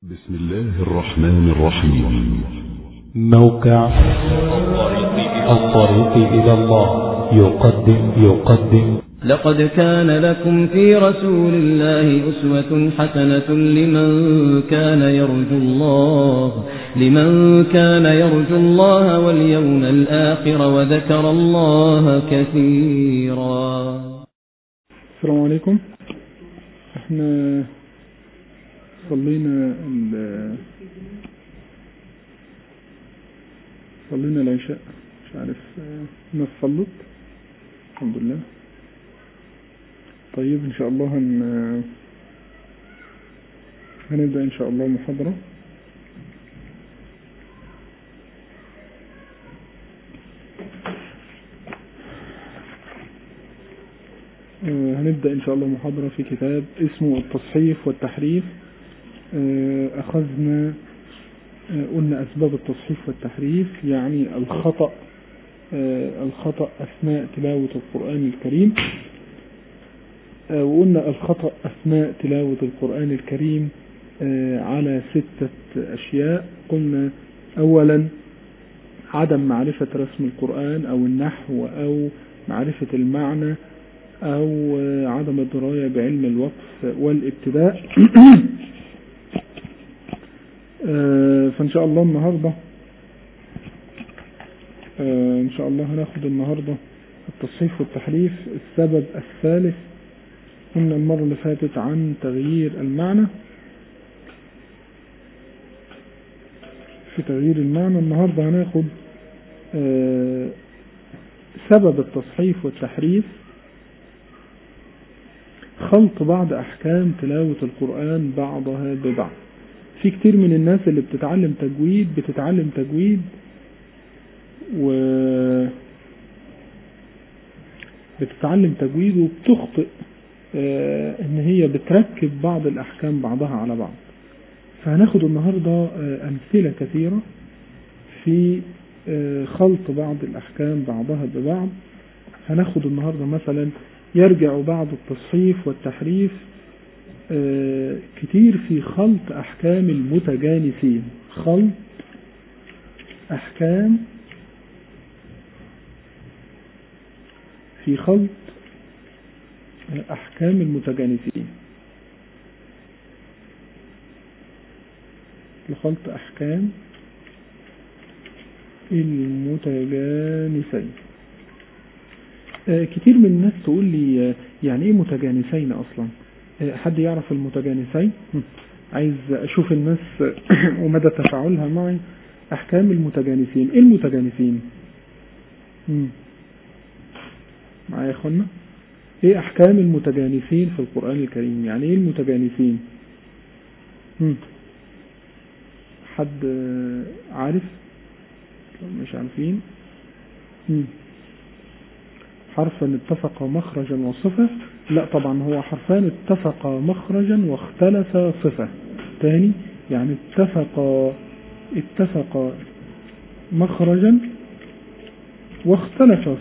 بسم الله الرحمن الرحيم. موقع الطريق إلى الله يقدم لقد كان لكم في رسول الله أسوة حسنة لمن كان يرجو الله واليوم الآخر وذكر الله كثيرا. السلام عليكم. احنا صلينا العشاء، مش عارف الناس صلت الحمد لله. طيب ان شاء الله هنبدأ ان شاء الله محاضرة. هنبدأ ان شاء الله محاضرة في كتاب اسمه التصحيف والتحريف. قلنا أسباب التصحيف والتحريف، يعني الخطأ أثناء تلاوة القرآن الكريم. وقلنا الخطأ أثناء تلاوة القرآن الكريم على 6 أشياء. قلنا أولا عدم معرفة رسم القرآن أو النحو أو معرفة المعنى أو عدم الدراية بعلم الوقف والابتداء. فإن شاء الله النهاردة إن شاء الله هناخد النهاردة التصحيف والتحريف. السبب الثالث قلنا المرة اللي فاتت عن تغيير المعنى. في تغيير المعنى النهاردة هناخد سبب التصحيف والتحريف، خلط بعض أحكام تلاوة القرآن بعضها ببعض. في كتير من الناس اللي بتتعلم تجويد وبتخطئ ان هي بتركب بعض الأحكام بعضها على بعض. فهناخد النهاردة أمثلة كثيرة في خلط بعض الأحكام بعضها ببعض. هناخد النهاردة مثلا يرجع بعض التصحيف والتحريف كتير في خلط أحكام المتجانسين. خلط أحكام المتجانسين، لخلط أحكام المتجانسين. كتير من الناس تقول لي يعني ايه متجانسين اصلا؟ حد يعرف المتجانسين؟ عايز اشوف الناس ومدى تفاعلها معي. احكام المتجانسين، ايه المتجانسين؟ معايا يا اخوانا؟ ايه احكام المتجانسين في القرآن الكريم؟ يعني ايه المتجانسين؟ حد عارف؟ مش عارفين؟ حرفا اتفق مخرجا وصفة؟ لا طبعا، هو حرفان اتفق مخرجا واختلف صفة. تاني، يعني اتفق مخرجا واختلف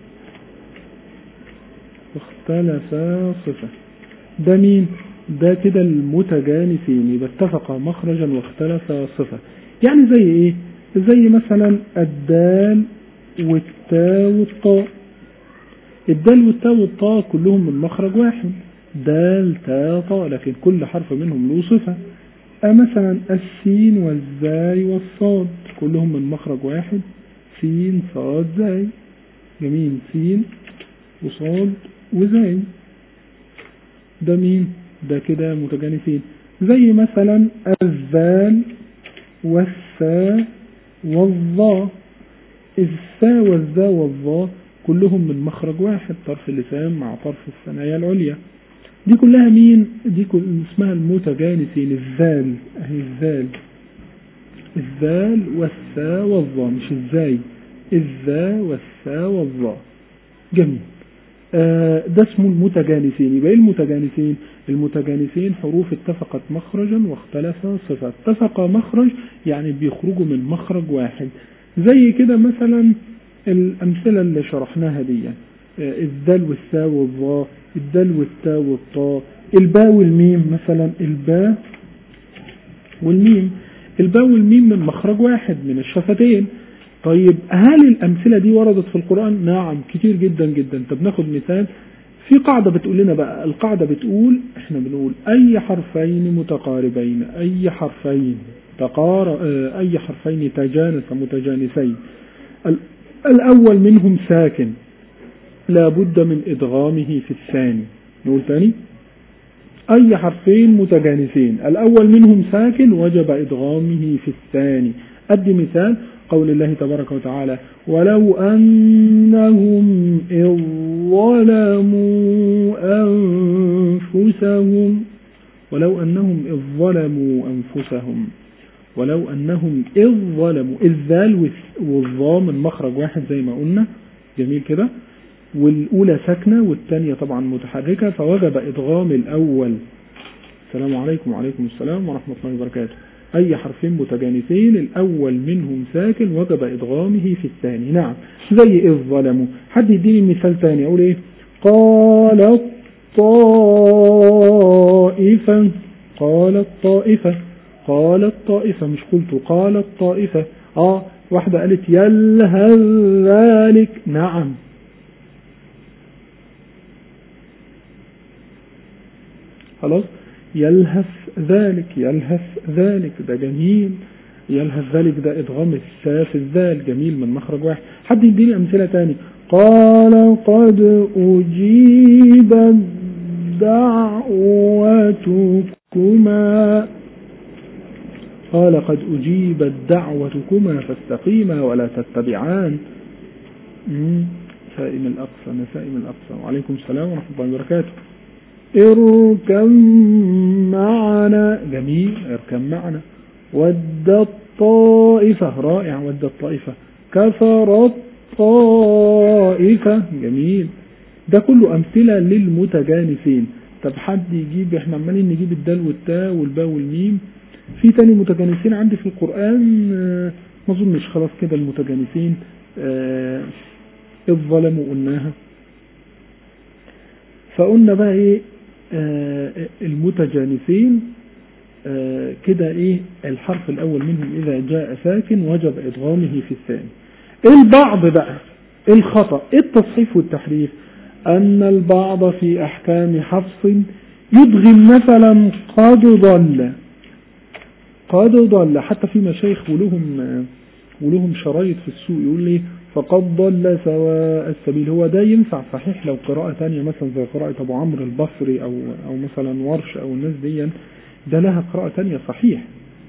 صفة. ده مين؟ ده كده المتجانسين. يبقى اتفق مخرجا واختلف صفة. يعني زي ايه؟ زي مثلا الدال والتاء والطاء. الدال والتاء والطاء كلهم من مخرج واحد، دال تاء طاء، لكن كل حرف منهم له صفة. مثلا السين والزاي والصاد كلهم من مخرج واحد، سين صاد زاي. جميل، سين وصاد وزاي. ده مين؟ ده كده متجانسين. زي مثلا الذال والثاء والظاء. الثاء والذاء والظاء كلهم من مخرج واحد، طرف اللسان مع طرف الثنايا العليا. دي كلها مين؟ دي اسمها المتجانسين. الذال اهي، الذال والثاء والظاء، مش الزاي، الذا والثاء والظاء. جميل. ده اسمه المتجانسين. يبقى ايه المتجانسين؟ المتجانسين حروف اتفقت مخرجا واختلف صفة. اتفق مخرج يعني بيخرجوا من مخرج واحد. زي كده مثلا الأمثلة اللي شرحناها دي، الدال والثاء والظاء، الدال والتاء والطاء، الباء والميم. مثلا الباء والميم. الباء والميم من مخرج واحد من الشفتين. طيب هل الأمثلة دي وردت في القرآن؟ نعم كتير جدا جدا. طب ناخد مثال. في قاعدة بتقول لنا بقى، القاعدة بتقول احنا بنقول أي حرفين متقاربين، أي حرفين تجانس متجانسين، الأول منهم ساكن لا بد من إدغامه في الثاني. نقول ثاني، أي حرفين متجانسين الأول منهم ساكن وجب إدغامه في الثاني. أدي مثال قول الله تبارك وتعالى ولو أنهم إذ ظلموا أنفسهم، ولو أنهم إذ ظلموا أنفسهم، ولو أنهم إذ ظلموا، الذال والظاء من مخرج واحد زي ما قلنا، جميل كده، والأولى ساكنة والثانية طبعا متحركة، فوجب إدغام الأول. السلام عليكم وعليكم السلام ورحمة الله وبركاته. أي حرفين متجانسين الأول منهم ساكن وجب إدغامه في الثاني. نعم زي إذ ظلموا. حد يديني مثال ثاني. أقول إيه؟ قالت طائفة، قالت طائفة، قالت طائفة، مش قلت قالت طائفة. واحدة قالت يلهث ذلك. نعم خلاص، يلهث ذلك، يلهث ذلك، ده جميل. يلهث ذلك ده إدغام الساء في الذال، جميل من مخرج واحد. حد يديني أمثلة تاني. قال قد أجيبت دعوتكما، قال قد أجيبت دعوتكما فاستقيما ولا تتبعان. سائم الأقصى، نسائم الأقصى. وعليكم السلام ورحمة الله وبركاته. اركب معنا، جميل، اركب معنا. ود الطائفة، رائع، ود الطائفة. كفر الطائفة، جميل. ده كله أمثلة للمتجانسين. طب حد يجيب، احنا عمالين نجيب الدال والتاء والباء والميم. في تاني متجانسين عندي في القرآن ما اظنش. خلاص كده المتجانسين الظلم قلناها. فقلنا بقى ايه المتجانسين كده ايه الحرف الاول منهم اذا جاء ساكن وجب ادغامه في الثاني. البعض بقى الخطأ، التصحيف والتحريف، ان البعض في احكام حفص يدغم مثلا قد ضل، قد ضل. حتى في مشايخ ولهم شرايط في السوق يقول لي فقد ضل سواء السبيل. هو ده ينفع صحيح لو قراءة تانية مثلا زي قراءة أبو عمرو البصري أو مثلا ورش أو الناس دي، ده لها قراءة تانية صحيح.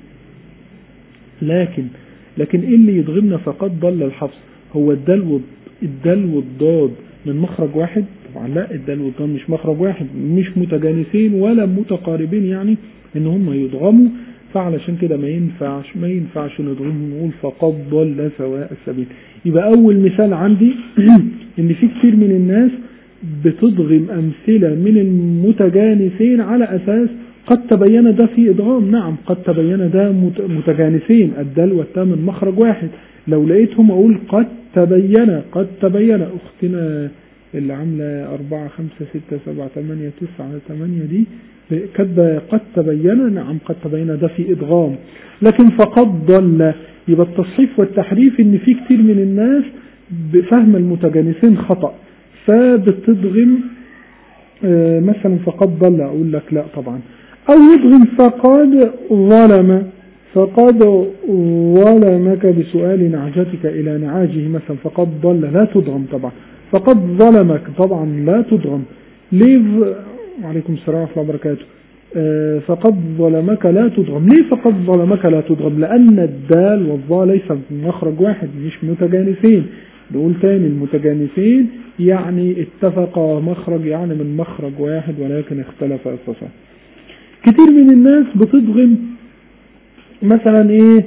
لكن إيه اللي يضغمنا فقد ضل الحفص؟ هو الدال والضاد من مخرج واحد؟ طبعا لا، الدال والضاد مش مخرج واحد، مش متجانسين ولا متقاربين يعني ان هم يضغموا. فعلشان كده ما ينفعش نضغمهم ونقول فقد ضل سواء السبيل. يبقى أول مثال عندي إن في كثير من الناس بتضغم أمثلة من المتجانسين على أساس قد تبين ده في إدغام. نعم قد تبين ده متجانسين، الدال والتاء من مخرج واحد. لو لقيتهم أقول قد تبين، قد تبين. أختنا اللي عاملة 4 5 6 7 8 9 8 دي كتب قد تبين. نعم قد تبين ده في إدغام. لكن فقد ضل، يبقى التصحيف والتحريف ان في كتير من الناس بفهم المتجانسين خطأ، فبتضغم مثلا فقد ضل. اقول لك لا طبعا. او يضغم فقد ظلم، فقد ظلمك بسؤال نعجتك الى نعاجه مثلا، فقد ضل لا تضغم طبعا. فقد ظلمك طبعا لا تضغم. ليه؟ وعليكم السلام ورحمة الله وبركاته. فقد ظلمك لا تضغم. ليه فقد ظلمك لا تضغم؟ لأن الدال والظاء ليس من مخرج واحد، مش متجانسين. نقول تاني المتجانسين يعني اتفقا مخرج، يعني من مخرج واحد ولكن اختلف الصفات. كتير من الناس بتضغم مثلا ايه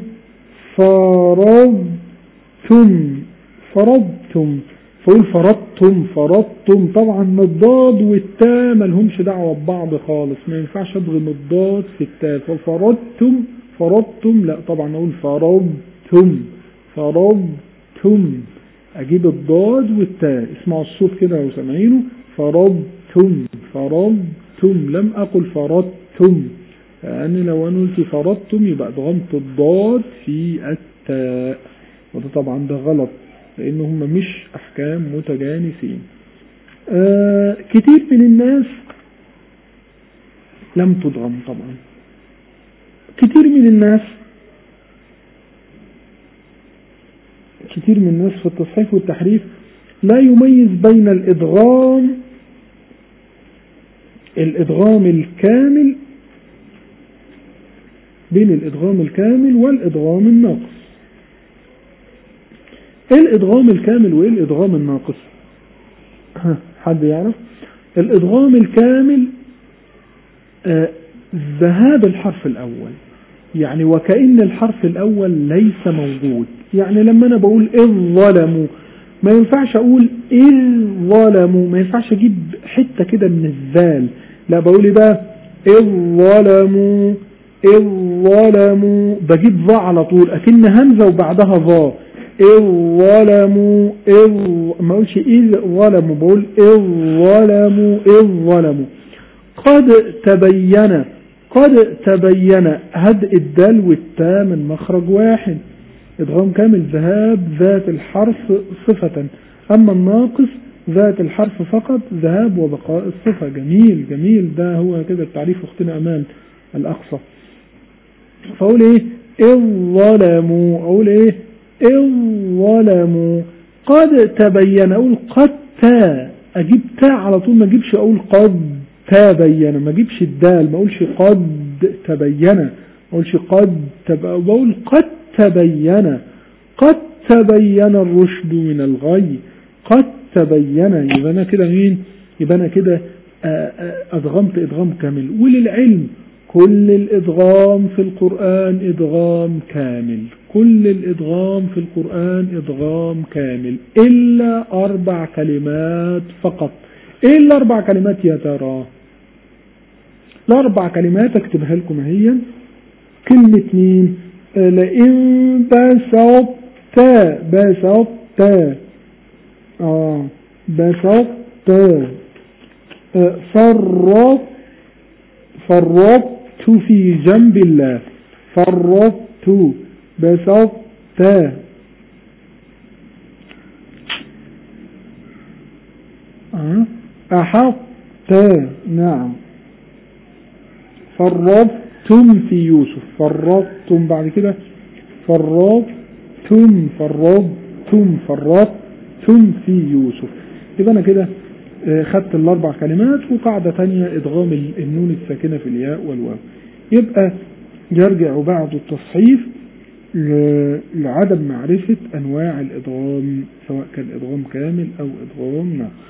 فرضتم، فقول فرضتم. طبعا الضاد والتاء ملهمش دعوة ببعض خالص، ما ينفعش اضغم الضاد في التاء. فرضتم لا طبعا اقول فرضتم، اجيب الضاد والتاء. اسمعوا الصوت كده لو سامعينه. فرضتم، لم اقل فرضتم. يعني لو أنا قلت فرضتم يبقى ضغمت الضاد في التاء، وده طبعا ده غلط لأن هم مش أحكام متجانسين. كتير من الناس لم تضغم طبعا. كتير من الناس في التصحيف والتحريف لا يميز بين الإدغام الكامل، بين الإدغام الكامل والإدغام الناقص. ايه الإدغام الكامل وايه الإدغام الناقص؟ حد يعرف؟ الإدغام الكامل ذهاب الحرف الأول، يعني وكأن الحرف الأول ليس موجود. يعني لما أنا بقول إذ ظلموا ما ينفعش أقول إذ ظلموا، ما ينفعش أجيب حتة كده من الذال، لا بقول بقى إذ ظلموا إذ ظلموا، بجيب ظا على طول أكن همزة وبعدها ظا. إذ ظلموا ما أقولش إذ ظلموا، بقول إذ ظلموا إذ ظلموا. قد تبين هدء الدال والتاء من مخرج واحد، إدغام كامل ذهاب ذات الحرف صفة، أما الناقص ذات الحرف فقط ذهاب وبقاء الصفة. جميل ده هو كده التعريف أختنا أمال الأقصى. فأقول إيه إذ ظلموا، أقول إيه إذ ظلموا. قد تبين أقول قد تا، أجيب تا على طول، ما أجيبش أقول قد تبين، ما أجيبش الدال، ما أقولش قد تبين، ما أقولش قد بقول قد تبين. قد تبين الرشد من الغي، قد تبين. يبقى أنا كده مين؟ يبقى أنا كده أدغمت إدغام كامل. وللعلم كل الإدغام في القرآن إدغام كامل، كل الإدغام في القرآن إدغام كامل إلا 4 كلمات فقط. إيه الأربع كلمات يا ترى؟ الأربع كلمات اكتبها لكم هي. كلمة مين؟ لئن بسطت فرطت في جنب الله، فرطت بسطت أحطت، نعم. فرطتم في يوسف، فرطتم، بعد كده فرطتم في يوسف. يبقى أنا كده خدت الأربع كلمات. وقاعدة تانية إدغام النون الساكنة في الياء والواو. يبقى يرجع بعد التصحيف لعدم معرفة أنواع الإدغام، سواء كان إدغام كامل أو إدغام ناقص.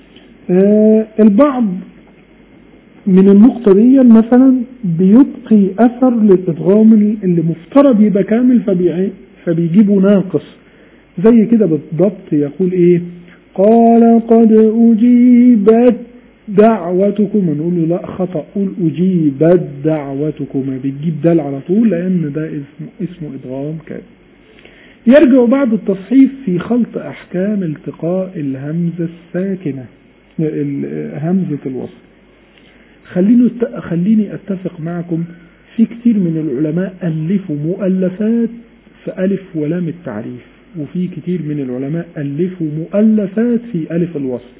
البعض من النقطة دي مثلا بيبقي أثر للإدغام اللي مفترض يبقى كامل فبيجيبوا ناقص، زي كده بالضبط. يقول إيه؟ قال قد أجيبت دعوتكم، نقول له لا خطأ، قول أجيبت دعوتكم، بتجيب دال على طول لأن ده اسمه إدغام كامل. يرجع بعد التصحيف في خلط أحكام التقاء الهمزة الساكنة، همزة الوصل. خليني أتفق معكم في كتير من العلماء ألفوا مؤلفات في ألف ولام التعريف، وفي كتير من العلماء ألفوا مؤلفات في ألف الوصل.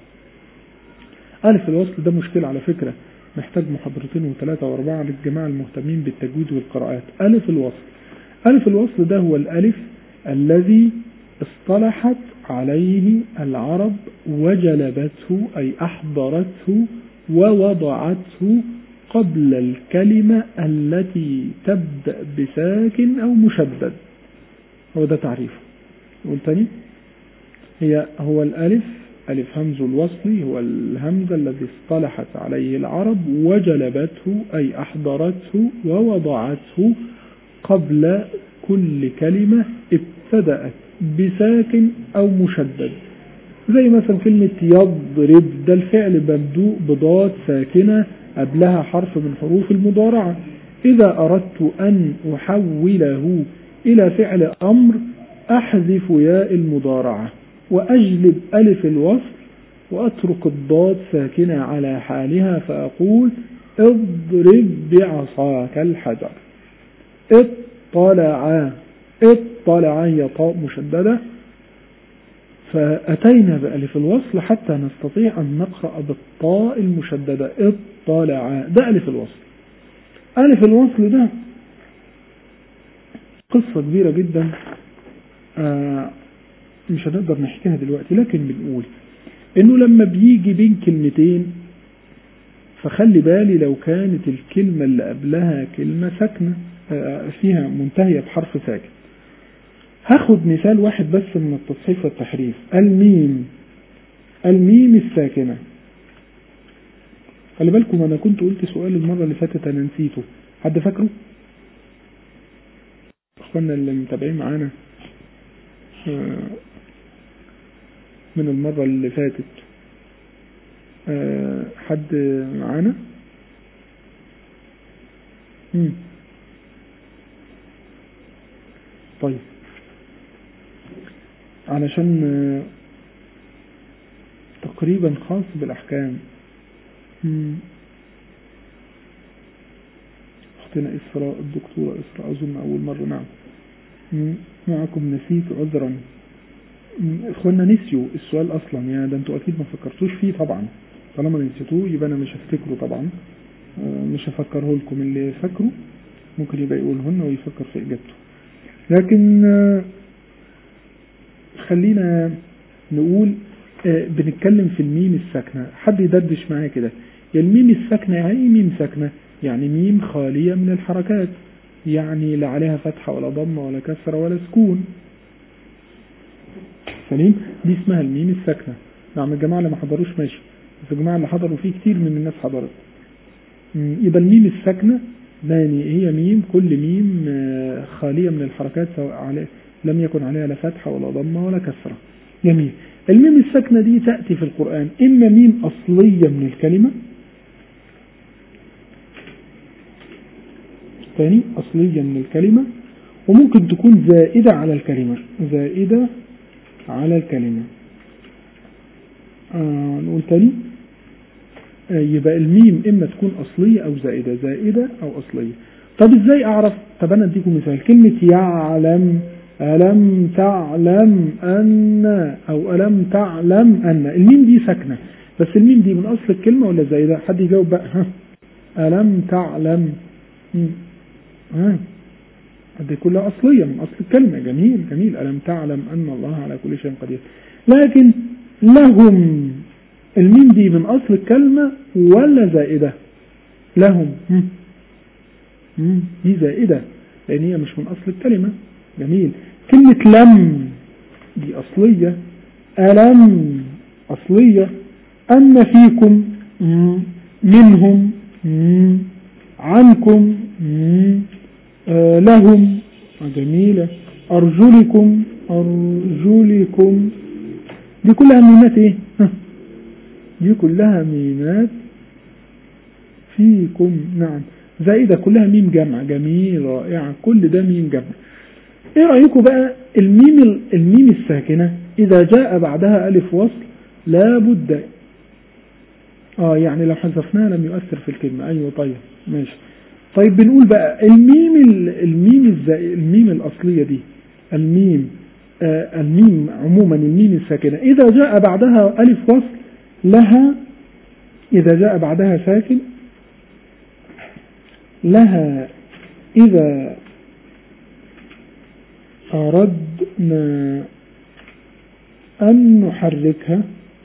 ألف الوصل ده مشكلة على فكرة، محتاج محاضرتين و3 و4 للجماعة المهتمين بالتجويد والقراءات. ألف الوصل ده هو الألف الذي اصطلحت عليه العرب وجلبته أي أحضرته ووضعته قبل الكلمة التي تبدأ بساكن أو مشدد. هو ده تعريفه. نقول تاني، هو الألف، ألف همز الوصل، هو الهمزة الذي اصطلحت عليه العرب وجلبته أي أحضرته ووضعته قبل كل كلمة ابتدأت بساكن أو مشدد. زي مثلا كلمة يضرب، ده الفعل مبدوء بضاد ساكنة قبلها حرف من حروف المضارعة. إذا أردت أن أحوله إلى فعل أمر أحذف ياء المضارعة وأجلب ألف الوصل وأترك الضاد ساكنة على حالها، فأقول اضرب بعصاك الحجر. اطلع هي طاء مشددة، فأتينا بألف الوصل حتى نستطيع أن نقرأ بالطاء المشددة. اطلع ده ألف الوصل. ألف الوصل ده قصة كبيرة جدا، مش هنقدر نحكيها دلوقتي، لكن بنقول إنه لما بيجي بين كلمتين فخلي بالي لو كانت الكلمة اللي قبلها كلمة ساكنة فيها منتهية بحرف ساكن. هاخد مثال واحد بس من التصحيف والتحريف. الميم الساكنة. خلي بالكم أنا كنت قلت سؤال المرة اللي فاتت أنا نسيته، حد فاكره؟ أخوانا اللي متابعين معانا من المرة اللي فاتت، حد معانا؟ طيب علشان تقريبا خاص بالأحكام. أختنا إسراء، الدكتورة إسراء أظن أول مرة. نعم معكم، نسيت عذرا. إخوانا نسيوا السؤال أصلا، يا ده أنتوا أكيد ما فكرتوش فيه طبعا، طالما نسيتوه يبقى أنا مش هفتكره طبعا، مش هفكره لكم. اللي فكره ممكن يبقى يقولهن ويفكر في إجابته. لكن خلينا نقول بنتكلم في الميم الساكنة. حد يدردش معايا كده، يا الميم الساكنة يعني ميم ساكنة، يعني ميم خالية من الحركات، يعني لا عليها فتحة ولا ضمة ولا كسرة ولا سكون. سليم، دي اسمها الميم الساكنة. نعم الجماعة اللي ما حضروش ماشي، بس الجماعة اللي حضروا فيه كتير من الناس حضرت. يبقى الميم الساكنة ماني هي ميم، كل ميم خالية من الحركات سواء لم يكن عليها لا فتحة ولا ضمة ولا كسرة. جميل. الميم الساكنة دي تأتي في القرآن إما ميم أصلية من الكلمة، ثاني أصلية من الكلمة، وممكن تكون زائدة على الكلمة، زائدة على الكلمة. نقول تاني، يبقى الميم إما تكون أصلية أو زائدة، زائدة أو أصلية. طب إزاي أعرف؟ طب أنا أديكم مثال. كلمة يعلم، ألم تعلم أن، أو ألم تعلم أن، الميم دي ساكنة، بس الميم دي من أصل الكلمة ولا زائدة؟ حد يجاوب بقى. ألم تعلم، دي كلها أصلية من أصل الكلمة. جميل جميل. ألم تعلم أن الله على كل شيء قدير. لكن لهم، الميم دي من أصل الكلمة ولا زائدة؟ لهم دي زائدة لأن هي مش من أصل الكلمة. جميل. كلمة لم دي أصلية، ألم أصلية، أن فيكم منهم عنكم لهم. جميلة. أرجلكم، أرجلكم، دي كلها ميمات إيه؟ دي كلها ميمات. فيكم، نعم زائدة، كلها ميم جمع. جميل، رائع، كل ده ميم جمع. ايه رأيكم بقى الميم الساكنة إذا جاء بعدها ألف وصل لا بد، يعني لو حذفناها لم يؤثر في الكلمة. أيوة طيب ماشي. طيب بنقول بقى الميم الأصلية دي، الميم عموما، الميم الساكنة إذا جاء بعدها ألف وصل لها، إذا جاء بعدها ساكن لها، إذا أردنا أن نحركها،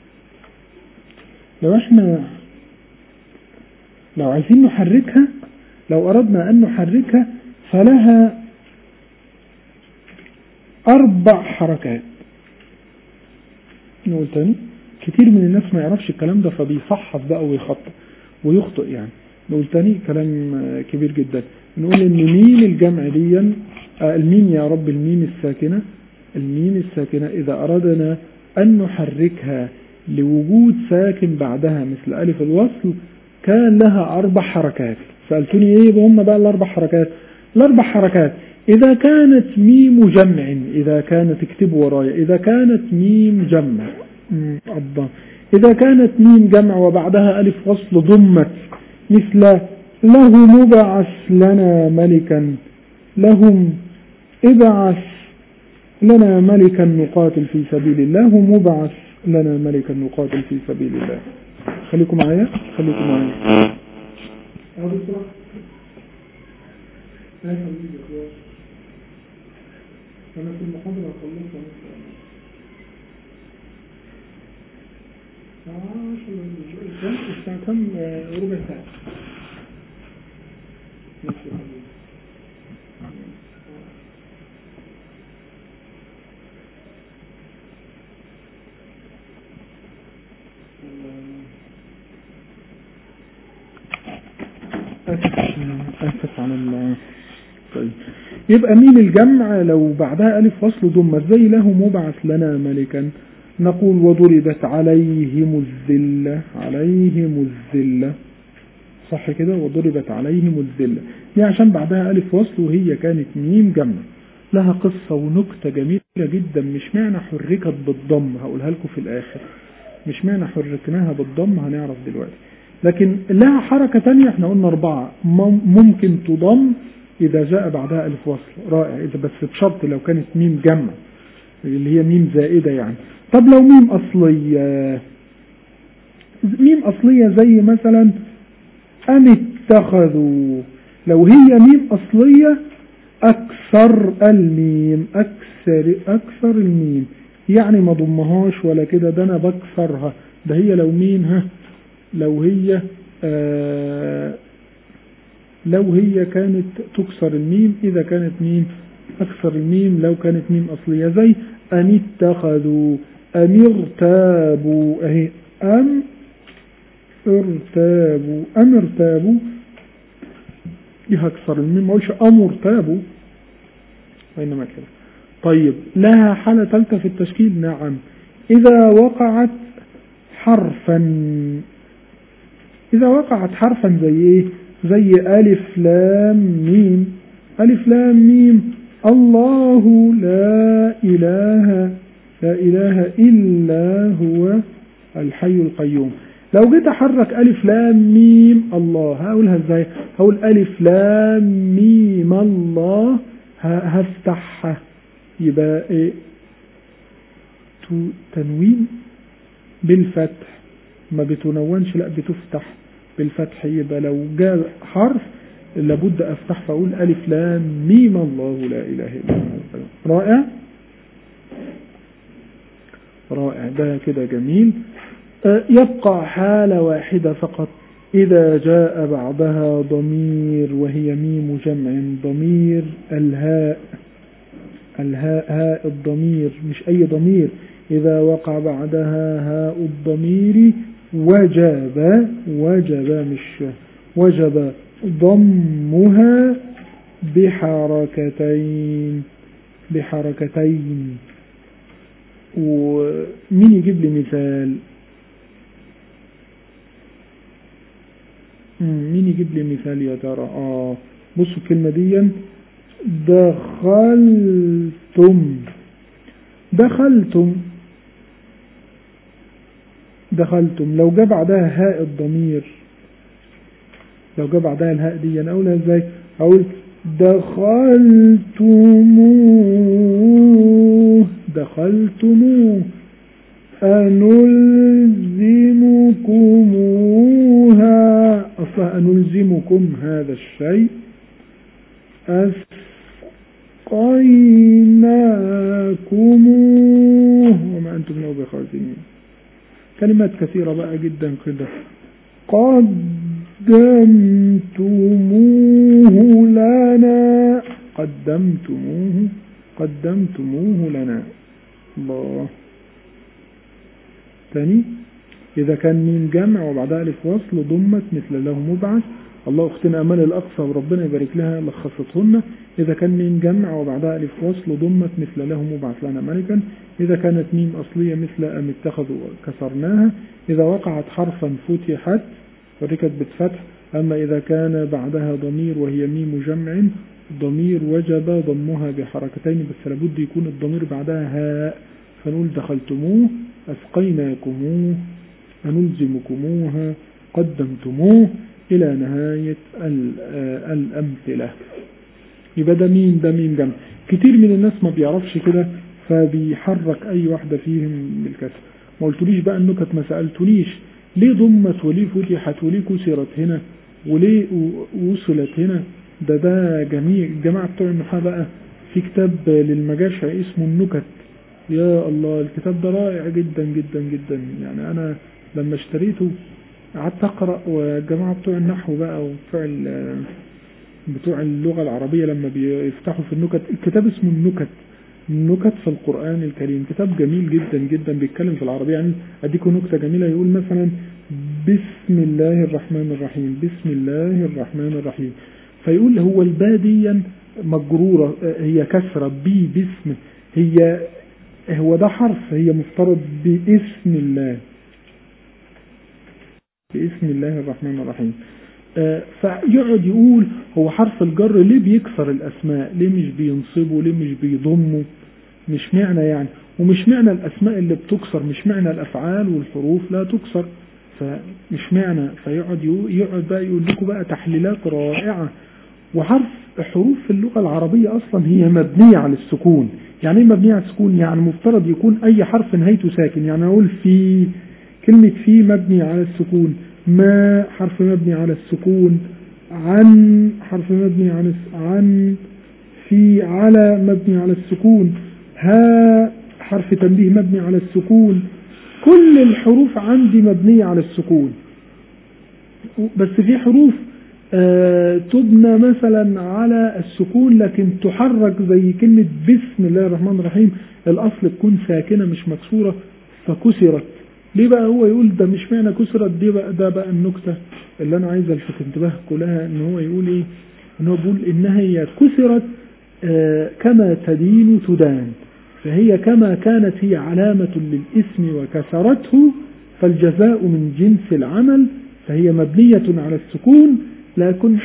لو عايزين نحركها، لو أردنا أن نحركها فلها 4 حركات. نقول تاني، كتير من الناس ما يعرفش الكلام ده فبيصحف بقى ويخطئ ويخطئ يعني. نقول تاني كلام كبير جدا. نقول ان ميم الجمع دي، الميم يا رب، الميم الساكنة إذا أردنا أن نحركها لوجود ساكن بعدها مثل ألف الوصل كان لها 4 حركات. سألتوني ايه هم بقى ال4 حركات؟ ال4 حركات إذا كانت ميم جمع، إذا كانت، اكتبوا ورايا، إذا كانت ميم جمع، إذا كانت ميم جمع وبعدها ألف وصل ضمت، مثل لهم ابعث لنا ملكا، لهم ابعث لنا ملكا نقاتل في سبيل الله، هم ابعث لنا ملكا نقاتل في سبيل الله. خليكم معايا خليكم معايا. أنا في المحاضرة خلصت الساعة كم؟ ربع ساعة. أسف على الله. طيب يبقى مين الجمع لو بعدها ألف وصل ضمة زي له مبعث لنا ملكا؟ نقول وضربت عليهم الذلة، عليهم الذلة، صح كده؟ وضربت عليهم الذلة دي عشان بعدها ألف وصل وهي كانت ميم جمع. لها قصة ونكتة جميلة جدا. مش معنى حركت بالضم، هقولها لكم في الآخر، مش معنى حركناها بالضم هنعرف دلوقتي، لكن لها حركة تانية. احنا قلنا 4 ممكن تضم إذا جاء بعدها ألف وصل، رائع، إذا بس بشرط لو كانت ميم جمع اللي هي ميم زائدة يعني. طب لو ميم أصلية، ميم أصلية زي مثلا أم اتخذوا، لو هي ميم أصلية أكثر الميم، أكثر الميم، يعني ما ضمهاش ولا كده، ده أنا بكسرها. ده هي لو مين لو هي لو هي كانت تكسر الميم، إذا كانت ميم أكثر الميم، لو كانت ميم أصلية زي أم اتخذوا، أم ارتابوا، أهي أم ارتابوا، أم ارتابوا دي هكسر الميم، ما قولش أم ارتابوا وإنما كده. طيب لها حالة ثالثة في التشكيل، نعم، إذا وقعت حرفا، إذا وقعت حرفا زي إيه؟ زي ألف لام ميم، ألف لام ميم الله لا إله إلا هو الحي القيوم. لو جيت أحرك ألف لام ميم الله، هقولها إزاي؟ هقول ألف لام ميم الله، هفتحها، يبقى إيه؟ تنوين بالفتح، ما بتنونش، لا بتفتح بالفتح. يبقى لو جاء حرف لابد أفتح، فأقول ألف لام ميم الله لا إله إلا هو. رائع رائع، ده كده جميل. يبقى حالة واحدة فقط، إذا جاء بعدها ضمير وهي ميم جمع، ضمير الهاء، هاء الضمير، مش أي ضمير، إذا وقع بعدها هاء الضمير وجب ضمها بحركتين. ومين يجيب لي مثال؟ مين يجيب لي مثال يا ترى؟ بصوا الكلمة دي، دخلتم لو جاء بعدها هاء الضمير، لو جاء بعدها الهاء دي أنا أقولها إزاي؟ أقول دخلتموه أنلزمكموها، أصلا أنلزمكم هذا الشيء، أسقيناكموه وما أنتم له بخازنين. كلمات كثيرة بقى جدا كده. قدمتموه لنا الله. تاني، إذا كان ميم جمع وبعدها ألف وصل ضمت مثل له مبعث، الله أختنا أمال الأقصى وربنا يبارك لها لخصتهن. إذا كان ميم جمع وبعدها ألف وصل ضمت مثل له مبعث لنا ملكا. إذا كانت ميم أصلية مثل أم اتخذوا كسرناها. إذا وقعت حرفا فتحت وركت بالفتح. أما إذا كان بعدها ضمير وهي ميم جمع ضمير وجب ضمها بحركتين، بس لابد يكون الضمير بعدها هاء، فنقول دخلتموه، أسقيناكموه، أنلزمكموها، قدمتموه. إلى نهاية الأمثلة. يبقى ده ميم جمع. كتير من الناس ما بيعرفش كده فبيحرك أي واحدة فيهم بالكسر. ما قلتوليش بقى النكت، ما سألتوليش ليه ضمت وليه فتحت وليه كسرت هنا وليه وصلت هنا. ده جميع الجماعة بتوع النحاة بقى في كتاب للمجاشع اسمه النكت. يا الله الكتاب ده رائع جدا جدا جدا. يعني أنا لما اشتريته قعدت أقرأ، والجماعة بتوع النحو بقى بتوع اللغة العربية لما بيفتحوا في النكت، الكتاب اسمه النكت في القرآن الكريم. كتاب جميل جدا جدا بيتكلم في العربية. يعني أديكم نكتة جميلة، يقول مثلا بسم الله الرحمن الرحيم، بسم الله الرحمن الرحيم، فيقول هو الباء دي مجرورة، هي كسرة باسم، هو ده حرف، هي مفترض باسم الله، باسم الله الرحمن الرحيم. فيقعد يقول هو حرف الجر ليه بيكسر الأسماء، ليه مش بينصبه، ليه مش بيضمه، مش معنى يعني، ومش معنى الأسماء اللي بتكسر، مش معنى الأفعال والحروف لا تكسر، فمش معنى. فيقعد بقى يقول لكم بقى تحليلات رائعة. حروف في اللغة العربية أصلا هي مبنية على السكون. يعني ايه مبنية على السكون؟ يعني مفترض يكون أي حرف نهايته ساكن. يعني أقول في، كلمة في مبني على السكون، ما حرف مبني على السكون، عن حرف مبني على في، على مبني على السكون، ها حرف تنبيه مبني على السكون. كل الحروف عندي مبنية على السكون، بس في حروف تبنى مثلا على السكون لكن تحرك، زي كلمة بسم الله الرحمن الرحيم الأصل تكون ساكنة مش مكسورة فكسرت. ليه بقى هو يقول ده مش معنى كسرت؟ ده بقى النكتة اللي أنا عايز ألفت انتباهكم لها، إن هو يقول إيه؟ إن هو بيقول إنها هي كسرت كما تدين تدان، فهي كما كانت هي علامة للاسم وكسرته فالجزاء من جنس العمل، فهي مبنية على السكون لكن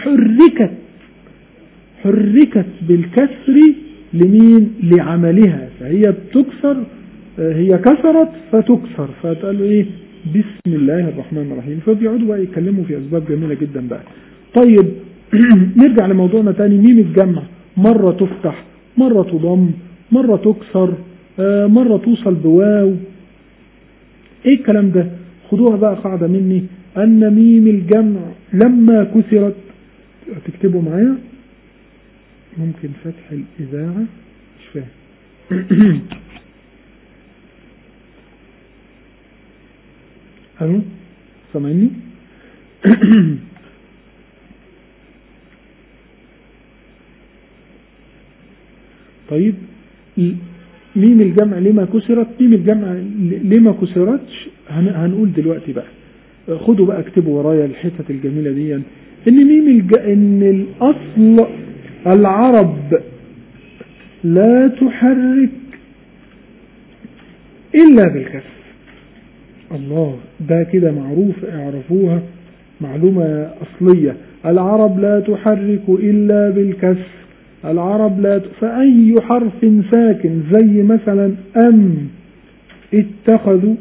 حركت بالكسر لمين؟ لعملها، فهي بتكسر، هي كسرت فتكسر، فتقال له ايه؟ بسم الله الرحمن الرحيم. فبيقعدوا بقى يتكلموا في اسباب جميلة جدا بقى. طيب نرجع لموضوعنا تاني. ميم الجمع مرة تفتح، مرة تضم، مرة تكسر، مرة توصل بواو. ايه الكلام ده؟ خدوها بقى قاعدة مني، ان ميم الجمع لما كسرت، تكتبوا معايا، ممكن فتح الإذاعة مش فاهم ألو سامعني؟ طيب ميم الجمع لما كسرت؟ ميم الجمع لما كسرتش هنقول دلوقتي بقى. خدوا بقى اكتبوا ورايا الحتة الجميلة دي، ان ميم ان الاصل العرب لا تحرك الا بالكسر. الله، ده كده معروف، اعرفوها معلومة اصلية. العرب لا تحرك الا بالكسر. العرب لا فأي حرف ساكن زي مثلا اتخذوا،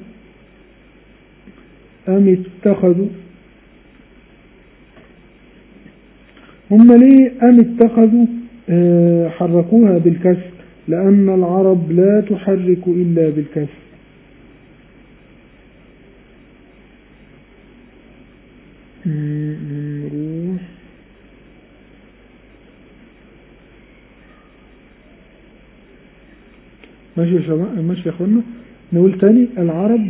هم ليه اتخذوا حركوها بالكسر؟ لأن العرب لا تحرك إلا بالكسر. نروح ماشي يا شباب، ماشي يا اخوانا. نقول تاني، العرب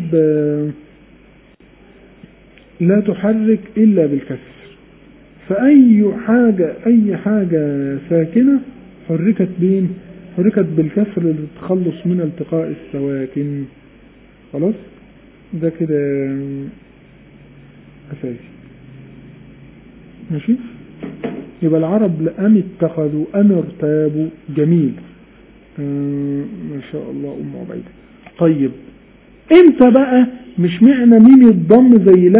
لا تحرك إلا بالكسر، فأي حاجة ساكنة حركت بالكسر للتخلص من التقاء السواكن. خلاص ده كده أساسي. ماشي، يبقى العرب اتخذوا، ارتابوا. جميل، ما شاء الله أم عبيدة. طيب امتى بقى؟ مش معنى ميم الضم زي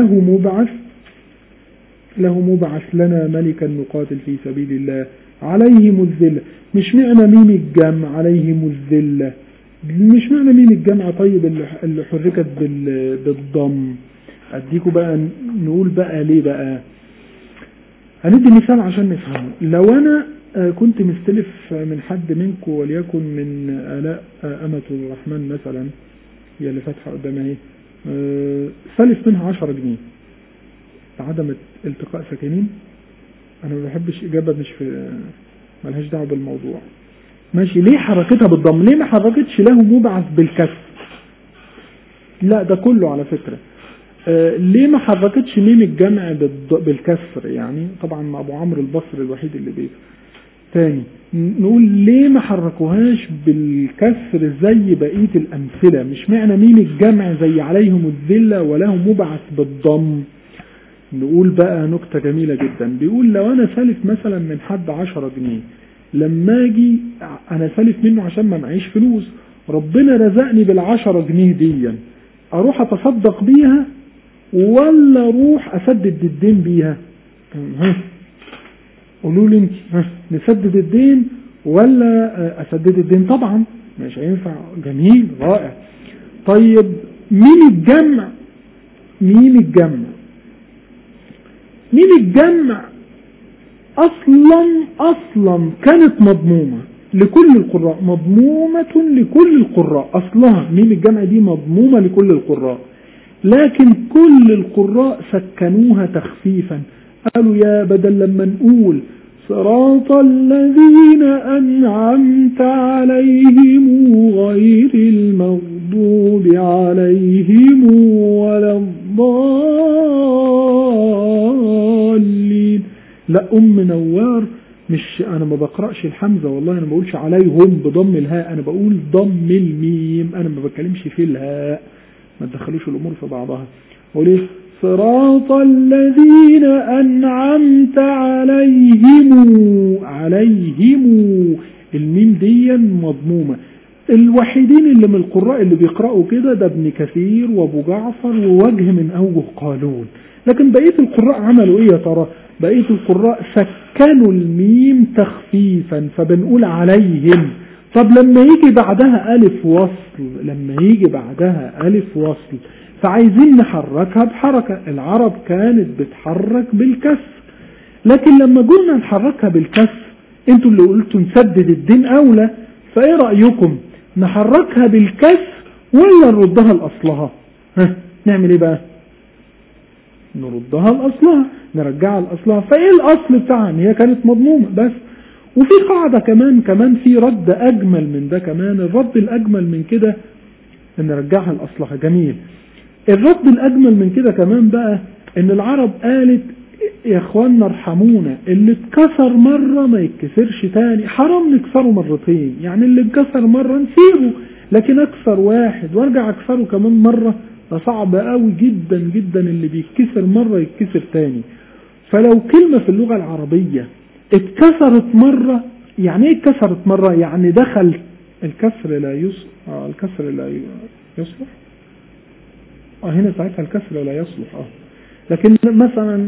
له مبعث لنا ملكا نقاتل في سبيل الله عليهم الذلة. مش معنى ميم الجمع عليهم الذلة، مش معنى ميم الجمع. طيب اللي حركت بالضم. اديكوا بقى نقول بقى ليه بقى. هندي مثال عشان نفهمه. لو أنا كنت مستلف من حد منكم وليكن من آلاء أمة الرحمن مثلا، هي اللي فاتحة قدامها اهي، سلف منها 10 جنيه لعدم التقاء ساكنين. أنا ما بحبش إجابة مش في ملهاش دعوة بالموضوع. ماشي، ليه حركتها بالضم؟ ليه ما حركتش له مبعث بالكسر؟ لا ده كله على فكرة. ليه ما حركتش ميم الجمع بالكسر؟ يعني طبعا أبو عمرو البصري الوحيد اللي بيه. تاني نقول ليه ما حركوهاش بالكسر زي بقية الأمثلة؟ مش معنى ميم الجمع زي عليهم الذلة ولهم مبعث بالضم. نقول بقى نكتة جميلة جدا، بيقول لو أنا سالف مثلا من حد 10 جنيه، لما أجي أنا سالف منه عشان ما معيش فلوس، ربنا رزقني بال10 جنيه دي، أروح أتصدق بيها ولا أروح أسدد الدين بيها؟ قولوا لي انت، نسدد الدين ولا أسدد الدين؟ طبعا مش هينفع. جميل رائع. طيب مين الجمع؟ مين الجمع؟ مين الجمع أصلا كانت مضمومة لكل القراء، مضمومة لكل القراء أصلها. ميم الجمع دي مضمومة لكل القراء، لكن كل القراء سكنوها تخفيفا. قالوا يا بدل لما نقول صراط الذين أنعمت عليهم غير المغضوب عليهم ولا الضالين، لا نوار مش، أنا ما بقرأش الحمزة والله، أنا ما بقولش عليهم بضم الهاء، أنا بقول ضم الميم، أنا ما بتكلمش في الهاء، ما تدخلوش الأمور في بعضها. أقول إيه؟ صراط الذين أنعمت عليهم الميم دي مضمومة. الوحيدين اللي من القراء اللي بيقرأوا كده ده ابن كثير وابو جعفر ووجه من أوجه قالون، لكن بقية القراء عملوا ايه يا ترى؟ بقية القراء سكنوا الميم تخفيفا فبنقول عليهم. طب لما يجي بعدها ألف وصل، فعايزين نحركها بحركة. العرب كانت بتحرك بالكسر، لكن لما قلنا نحركها بالكسر انتوا اللي قلتوا نسدد الدين أولى، فايه رأيكم نحركها بالكسر ولا نردها لأصلها؟ نعمل ايه بقى؟ نردها لأصلها، نرجعها لأصلها. فايه الأصل بتاعها؟ هي كانت مضمومة بس. وفي قاعدة كمان في رد أجمل من ده كمان. الرد الأجمل من كده ان نرجعها لأصلها. جميل. الرد الأجمل من كده كمان بقى ان العرب قالت يا اخوانا ارحمونا، اللي اتكسر مرة ما يتكسرش تاني، حرام نكسره مرتين. يعني اللي اتكسر مرة نسيبه، لكن اكسر واحد وارجع اكسره كمان مرة ده صعب قوي جدا جدا. اللي بيتكسر مرة يتكسر تاني. فلو كلمة في اللغة العربية اتكسرت مرة، يعني ايه اتكسرت مرة؟ يعني دخل الكسر لا يصلح. هنا ساعتها الكسر لا يصلح. لكن مثلا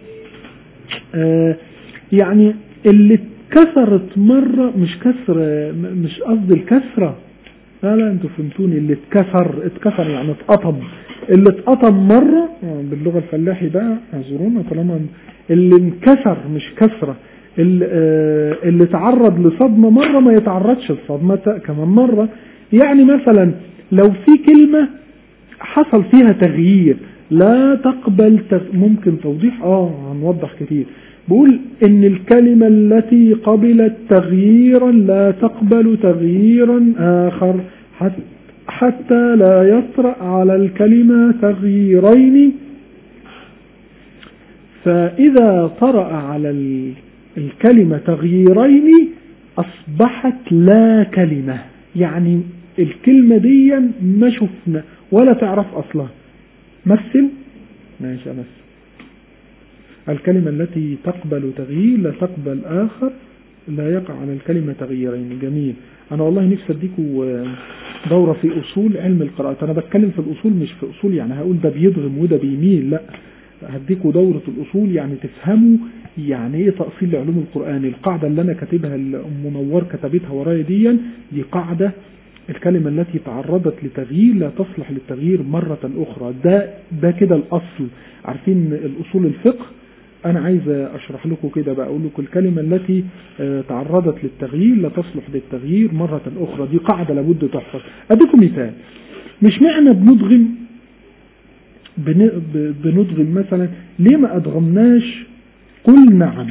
يعني اللي اتكسرت مرة مش كسر، مش قصد الكسرة، لا انتوا فهمتوني. اللي اتكسر يعني اتقطم. اللي اتقطم مرة باللغة الفلاحي بقى اعذرونا، طالما اللي انكسر مش كسرة. اللي تعرض لصدمة مرة ما يتعرضش لصدمة كمان مرة. يعني مثلا لو في كلمة حصل فيها تغيير لا تقبل ممكن توضيح، هنوضح كتير. بقول ان الكلمة التي قبلت تغييرا لا تقبل تغييرا آخر حتى لا يطرأ على الكلمة تغييرين، فإذا طرأ على الكلمة تغييرين أصبحت لا كلمة. يعني الكلمة دي ما شفنا ولا تعرف أصلها. مثل ماشي أمثل. الكلمة التي تقبل تغيير لا تقبل آخر لا يقع على الكلمة تغييرين. جميل. أنا والله نفسي أديكوا دورة في أصول علم القراءة. أنا بتكلم في الأصول مش في أصول يعني هقول ده بيضغم وده بيميل، لا، هديكوا دورة الأصول يعني تفهموا يعني ايه تأصيل لعلوم القرآن. القاعدة اللي أنا كاتبها أم منور كتبتها ورايا دي قاعدة الكلمة التي تعرضت لتغيير لا تصلح للتغيير مرة أخرى. ده كده الأصل. عارفين الأصول الفقه أنا عايز أشرح لكم كده بقى، أقول لكم الكلمة التي تعرضت للتغيير لا تصلح للتغيير مرة أخرى، دي قاعدة لابد تحفظ. أديكم مثال، مش معنى بندغم مثلا، ليه ما أدغمناش قل نعم؟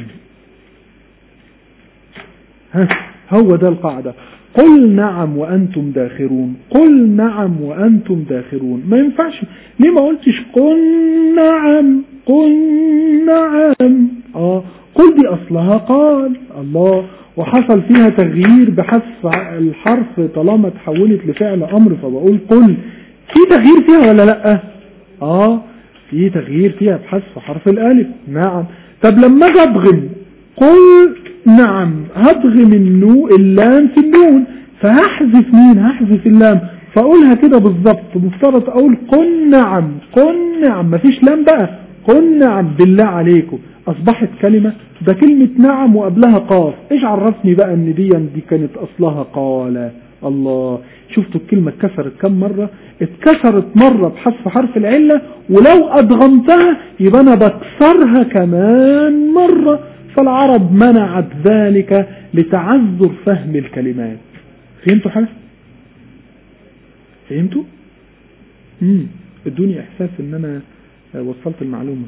هو ده القاعدة، قل نعم وأنتم داخرون، قل نعم وأنتم داخرون، ما ينفعش. ليه ما قلتش قل نعم؟ قل نعم. قل دي أصلها قال الله، وحصل فيها تغيير بحذف الحرف طالما تحولت لفعل أمر، فبقول قل. في تغيير فيها ولا لأ؟ في تغيير فيها بحذف حرف الألف. نعم. طب لما اجي ادغم قل نعم، هدغم اللام في النون، فهحذف مين؟ هحذف اللام، فاقولها كده بالظبط. مفترض اقول قل نعم، قل نعم، مفيش لام بقى، قل نعم. بالله عليكم اصبحت كلمة، ده كلمة نعم وقبلها قاف، ايش عرفني بقى ان دي كانت اصلها قال الله؟ شفتوا الكلمة اتكسرت كم مرة؟ اتكسرت مرة بحذف حرف العلة، ولو ادغمتها يبقى انا بكسرها كمان مرة. فالعرب منعت ذلك لتعذر فهم الكلمات. فهمتوا حاجة؟ فهمتوا؟ ادوني احساس ان انا وصلت المعلومة.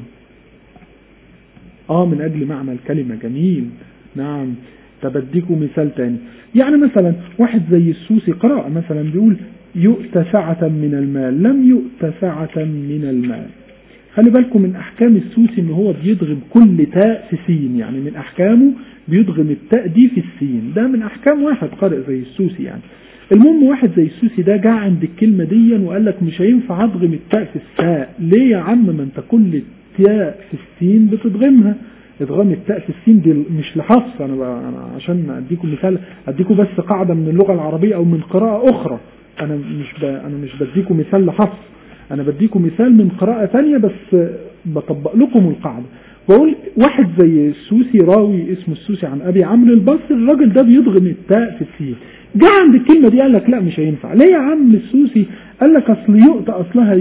من اجل معنى الكلمة. جميل. نعم. طب اديكم مثال تاني، يعني مثلا واحد زي السوسي قراءة مثلا بيقول يؤتى سعة من المال، لم يؤتى سعة من المال. خلي بالكم من احكام السوسي ان هو بيدغم كل تاء في سين، يعني من احكامه بيدغم التاء دي في السين، ده من احكام واحد قارئ زي السوسي يعني. المهم واحد زي السوسي ده جاء عند الكلمة دي وقال لك مش هينفع ادغم التاء في الساء. ليه يا عم؟ ما انت كل تاء في السين بتدغمها. ادغام التاء في السين دي مش لحفظ، انا عشان اديكم مثال، اديكم بس قاعدة من اللغة العربية او من قراءة اخرى. انا مش بديكم مثال لحفظ، انا بديكم مثال من قراءة ثانية بس بطبق لكم القاعدة. بقول واحد زي السوسي، راوي اسمه السوسي عن ابي عمرو البصري، الراجل ده بيدغم التاء في السين. جاء عند الكلمة دي قال لك لا مش هينفع. ليه يا عم السوسي؟ قال لك اصل يؤتى اصلها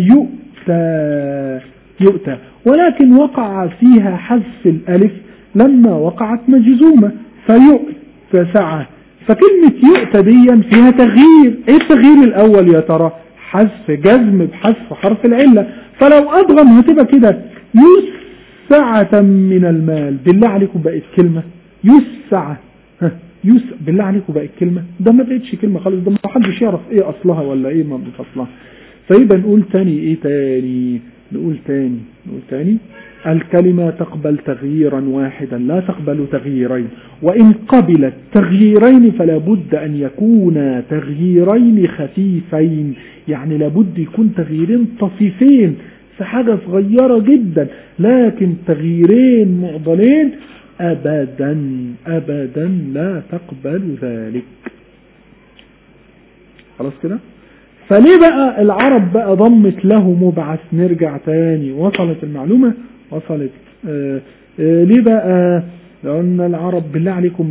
يؤتى، ولكن وقع فيها حذف الالف لما وقعت مجزومة، فيؤتى سعة. فكلمة يؤتى دي فيها تغيير. ايه التغيير الاول يا ترى؟ حذف جزم بحذف حرف العلة. فلو ادغم هتبقى كده يسعة من المال. بالله عليكم بقت كلمة يسعة. بالله عليكم بقت كلمة؟ ده ما بقتش كلمة خالص، ده ما حدش يعرف ايه اصلها ولا ايه ما بفصلها. فيبقى نقول تاني ايه تاني؟ نقول تاني الكلمة تقبل تغييرا واحدا لا تقبل تغييرين، وإن قبلت تغييرين فلا بد أن يكون تغييرين خفيفين، يعني لابد يكون تغييرين طفيفين في حاجة صغيرة جدا، لكن تغييرين معضلين أبدا لا تقبل ذلك. خلاص كده؟ فليه بقى العرب بقى ضمت له مبعث؟ نرجع تاني، وصلت المعلومة؟ وصلت. ليه بقى؟ لأن العرب بالله عليكم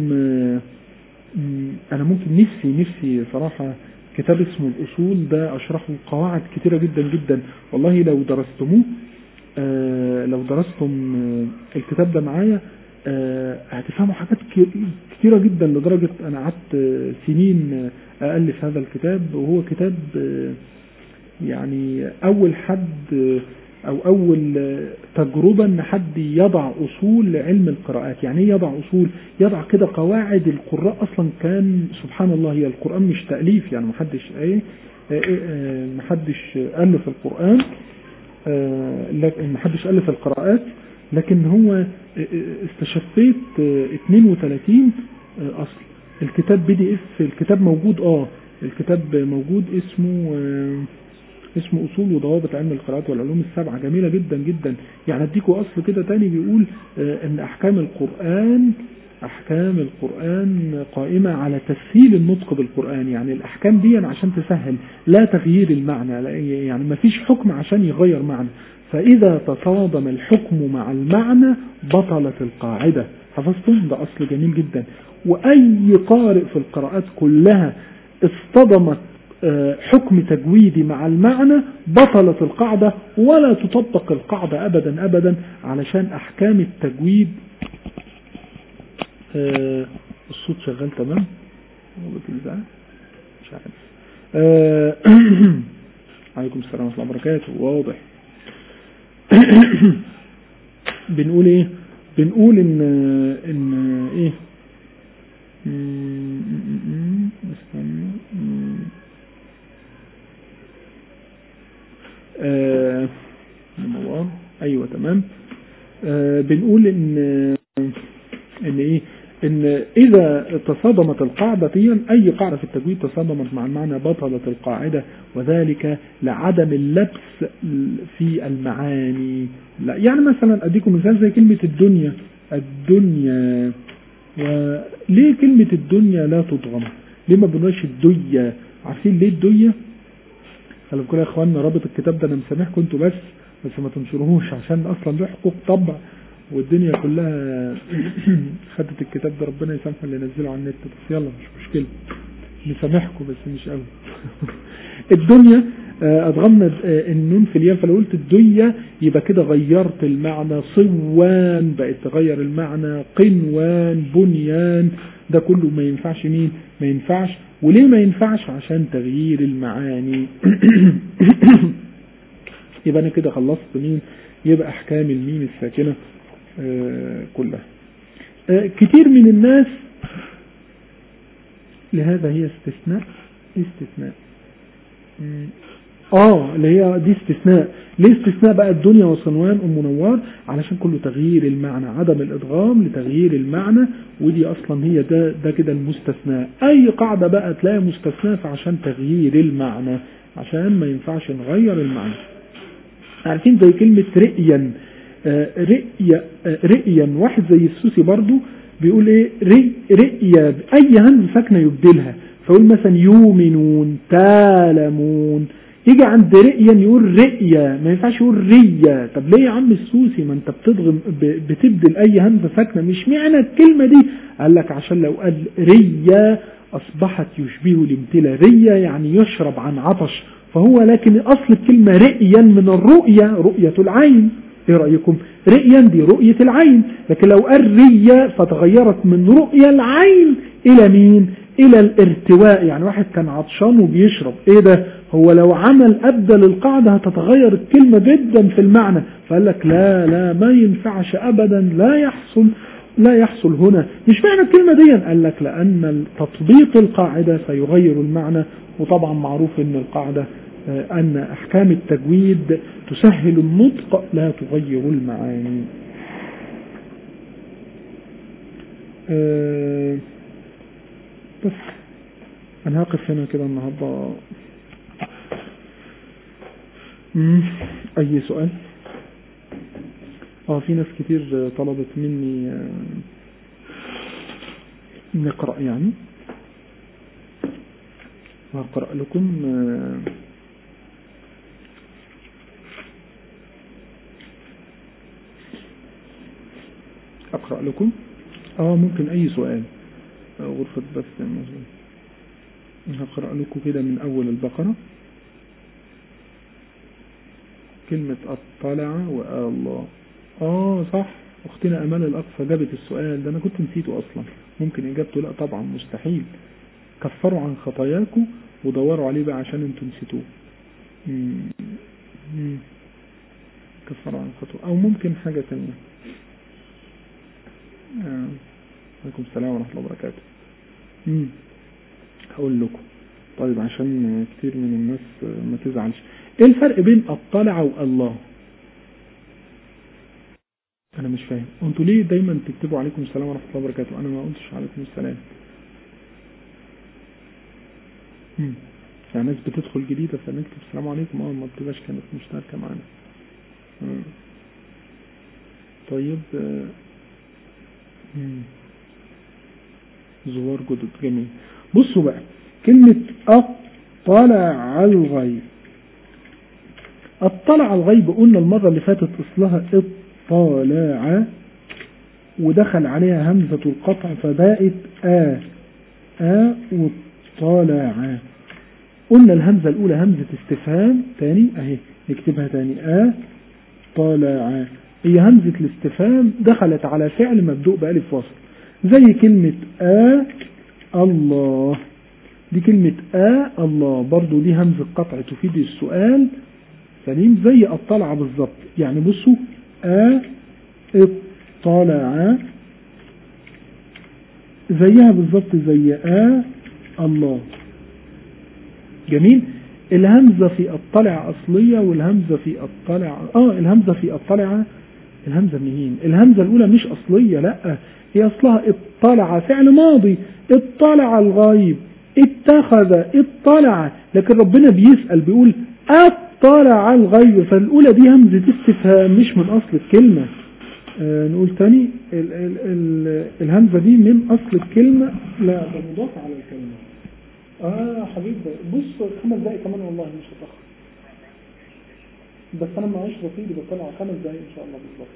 أنا ممكن نفسي صراحة كتاب اسمه الأصول ده أشرحه قواعد كتيرة جدا جدا، والله لو درستموه لو درستم الكتاب ده معايا هتفهموا حاجات كتيرة جدا، لدرجة أنا قعدت سنين أألف هذا الكتاب، وهو كتاب يعني أول حد أو أول تجربة أن حد يضع أصول لعلم القراءات. يعني يضع أصول، يضع كده قواعد. القراء أصلا كان سبحان الله، هي القرآن مش تأليف، يعني محدش ألف القرآن، محدش ألف القراءات، لكن هو استشفيت 32 أصل. الكتاب PDF، الكتاب موجود الكتاب موجود، اسمه أصول وضوابط علم القراءات والعلوم السبعة. جميلة جدا جدا. يعني اديكوا أصل كده تاني بيقول ان أحكام القرآن قائمة على تسهيل النطق بالقرآن. يعني الأحكام دي عشان تسهل، لا تغيير المعنى، يعني ما فيش حكم عشان يغير معنى، فإذا تصادم الحكم مع المعنى بطلت القاعدة. حفظتم؟ ده أصل جميل جدا. وأي قارئ في القراءات كلها اصطدمت حكم تجويدي مع المعنى بطلت القاعدة ولا تطبق القاعدة أبدا أبدا، علشان أحكام التجويد. الصوت شغال تمام مش عارف. عليكم السلام ورحمة الله وبركاته. واضح. بنقول ايه؟ بنقول ان ايه، ايوه تمام. بنقول ان ايه، ان اذا تصادمت القاعدتين، اي قاعدة في التجويد تصادمت مع المعنى بطلت القاعدة، وذلك لعدم اللبس في المعاني. لا يعني مثلا اديكم مثال زي كلمة الدنيا. الدنيا، وليه كلمة الدنيا لا تضغم؟ ليه ما بنقولش الدنيا؟ عارفين ليه الدنيا؟ خلوا بالكم يا اخواننا، رابط الكتاب ده انا مسامحكم انتوا بس ما تنشروهوش، عشان اصلا له حقوق طبع والدنيا كلها خدت الكتاب ده. ربنا يسامحه اللي نزله على النت، بس يلا مش مشكلة، نسامحكم بس مش قوي. الدنيا أدغمنا النون في الياء، فلو قلت الدنيا يبقى كده غيرت المعنى. صوان بقت تغير المعنى، قنوان، بنيان، ده كله ما ينفعش. مين ما ينفعش؟ وليه ما ينفعش؟ عشان تغيير المعاني. يبقى أنا كده خلصت مين، يبقى أحكام الميم الساكنة كلها. كتير من الناس، لهذا هي استثناء اللي هي دي استثناء. ليه استثناء بقى الدنيا وصنوان منور؟ علشان كله تغيير المعنى، عدم الادغام لتغيير المعنى، ودي اصلا هي ده كده المستثناء. اي قاعدة بقى تلاقي مستثناء عشان تغيير المعنى، عشان ما ينفعش نغير المعنى. عارفين زي كلمة رئيا، رئيا واحد زي السوسي برضو بيقول ايه، رئيا اي همز ساكنة يبدلها، فيقول مثلا يؤمنون، تعلمون. يجي عند رئيا يقول رئيا، ما ينفعش يقول ريا. طب ليه يا عم السوسي؟ ما انت بتضغم بتبدل اي همزة ساكنة، مش معنى الكلمة دي. قال لك عشان لو قال ريا اصبحت يشبه الامتلاء، ريا يعني يشرب عن عطش، فهو لكن اصل الكلمة رئيا من الرؤية، رؤية العين. ايه رأيكم؟ رئيا دي رؤية العين، لكن لو قال ريا فتغيرت من رؤية العين الى مين؟ الى الارتواء، يعني واحد كان عطشان وبيشرب. ايه ده؟ هو لو عمل ابدل القاعدة هتتغير الكلمة جدا في المعنى. فقال لك لا ما ينفعش ابدا، لا يحصل هنا. مش معنى الكلمة دي؟ قال لك لان تطبيق القاعدة سيغير المعنى. وطبعا معروف ان القاعدة ان احكام التجويد تسهل النطق لا تغير المعاني. بس انا هقف هنا كده النهاردة. اي سؤال؟ في ناس كتير طلبت مني نقرأ، يعني هقرأ لكم. أقرأ لكم ممكن أي سؤال. غرفة بس هقرأ لكم كده من أول البقرة. كلمة اطلع الله. صح، أختنا أمال الأقصى جابت السؤال ده، أنا كنت نسيته أصلا. ممكن إجابته لا طبعا مستحيل. كفروا عن خطاياكم ودوروا عليه بقى عشان انتوا نسيتوه. كفروا عن خطاياكم، أو ممكن حاجة ثانية. عليكم السلام ورحمة الله وبركاته. هقول لكم طيب عشان كتير من الناس ما تزعلش. ايه الفرق بين اطلع والله؟ انا مش فاهم انتوا ليه دايما تكتبوا عليكم السلام ورحمة الله وبركاته؟ انا ما قلتش عليكم السلام. يعني ناس بتدخل جديدة فنكتب السلام عليكم، ما بتبقاش كانت مشتركة معنا. طيب زوار جدد، جميل. بصوا بقى كلمة اطلع الغيب. اطلع الغيب قلنا المرة اللي فاتت اصلها اطلاع، ودخل عليها همزة القطع فبقت واطلع. قلنا الهمزة الأولى همزة استفهام، تاني أهي نكتبها تاني، طلع، هي همزة الاستفهام دخلت على فعل مبدوء بألف وصل، زي كلمة الله، دي كلمة الله برضو دي همزة قطع تفيد السؤال، سليم، زي الطلع بالظبط. يعني بصوا اطلع زيها بالظبط زي الله. جميل. الهمزة في الطلع أصلية، والهمزة في الطلع الهمزة في الطلع، الهمزة منين؟ الهمزة الأولى مش أصلية، لا هي أصلها اطلع فعل ماضي، اطلع الغيب، اتخذ، اطلع، لكن ربنا بيسأل بيقول اطلع الغيب، فالأولى دي همزة استفهام مش من أصل الكلمة. نقول تاني الهمزة دي من أصل الكلمة، لا ده مضاف على الكلمة. حبيبي بص 5 دقايق كمان والله مش هتأخر، بس أنا معيش رصيدي بطلع 5 دقايق إن شاء الله بالظبط.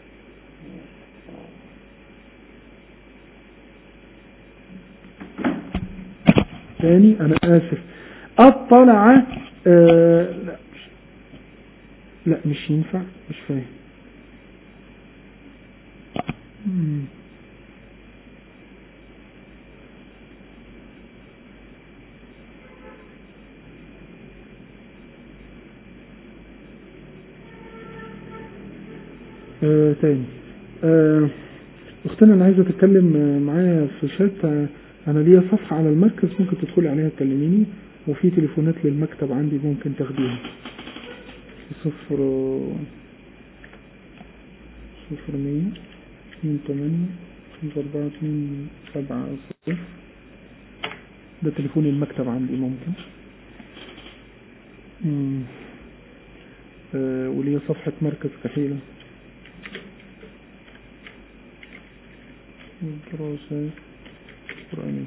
تاني أنا آسف، اطلع لا مش ينفع، مش فاهم. تاني اختنا انا عايزة تتكلم معايا في شات، انا ليا صفحة على المركز ممكن تدخلي عليها تكلميني، وفي تليفونات للمكتب عندي ممكن تاخديها. 0 100 28 54 7 0 ده تليفون المكتب عندي ممكن. وليا صفحة مركز كحيلة دراسات قرآنية،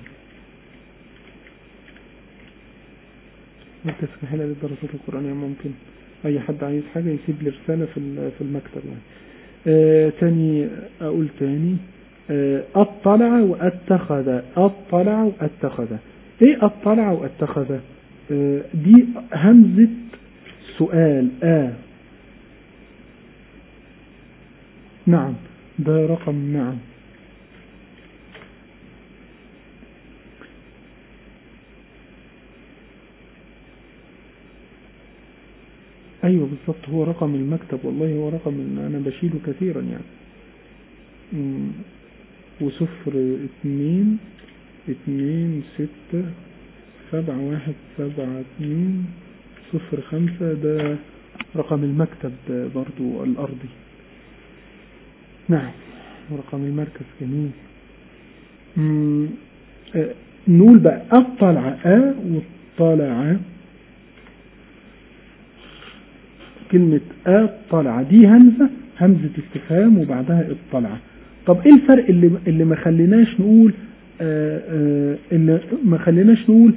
مركز كحيلة للدراسات القرآنية، ممكن أي حد عايز حاجة يسيب لي رسالة في المكتب يعني. تاني أقول تاني، اطلع واتخذ، اطلع واتخذ، ايه اطلع واتخذ؟ دي همزة سؤال، نعم ده رقم، نعم ايوه بالظبط، هو رقم المكتب والله، هو رقم انا بشيله كثيرا يعني. 0 2 2 6 7 1 7 2 0 5 ده رقم المكتب برضو الأرضي، نعم رقم المركز. جميل. نقول بقى اطلع واطلع، كلمة اطلع دي همزة استفهام وبعدها اطلع. طب ايه الفرق اللي ما خليناش نقول اللي ما خليناش نقول